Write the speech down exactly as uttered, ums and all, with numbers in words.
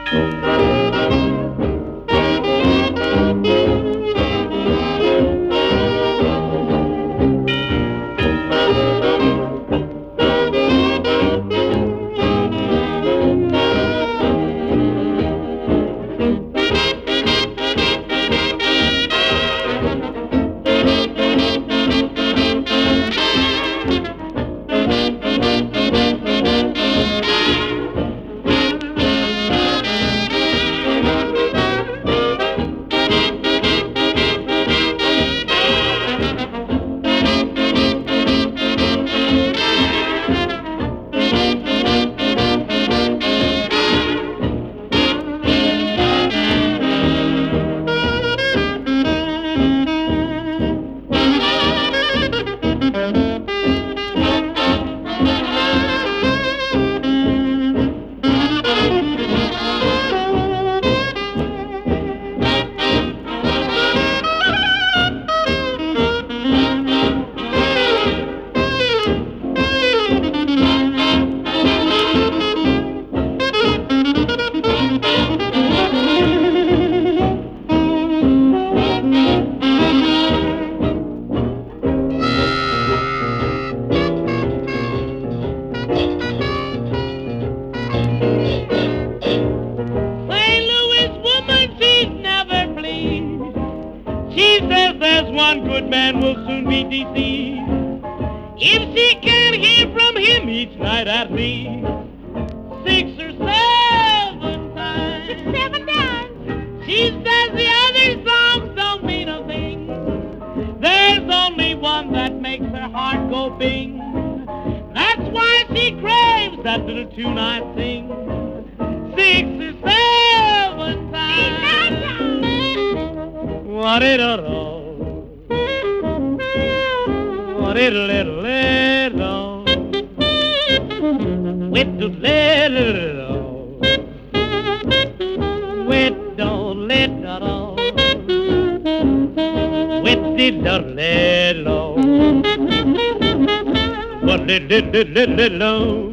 She says there's one good man will soon be deceived if she can't hear from him each night at least six or seven times. Seven times. She says the other songs don't mean a thing. There's only one that makes her heart go bing. That's why she craves that little tune I sing six or seven times. What it all, what it little little, with the little, with the little, with the little, what little little.